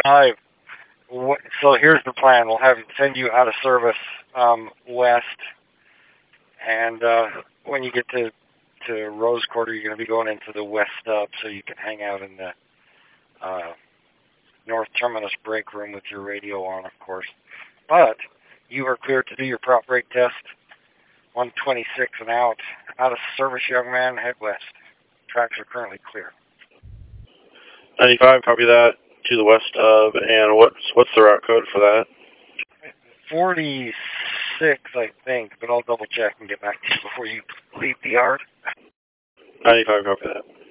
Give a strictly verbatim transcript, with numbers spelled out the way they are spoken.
Hi. What, so here's the plan. We'll have send you out of service um, west, and uh, when you get to to Rose Quarter, you're going to be going into the west stub, so you can hang out in the uh, north terminus break room with your radio on, of course. But you are cleared to do your prop brake test. one twenty-six and out. Out of service, young man. Head west. Tracks are currently clear. ninety-five, copy that. To the west of, and what's what's the route code for that? forty-six, I think, but I'll double check and get back to you before you leave the yard. ninety-five, copy that.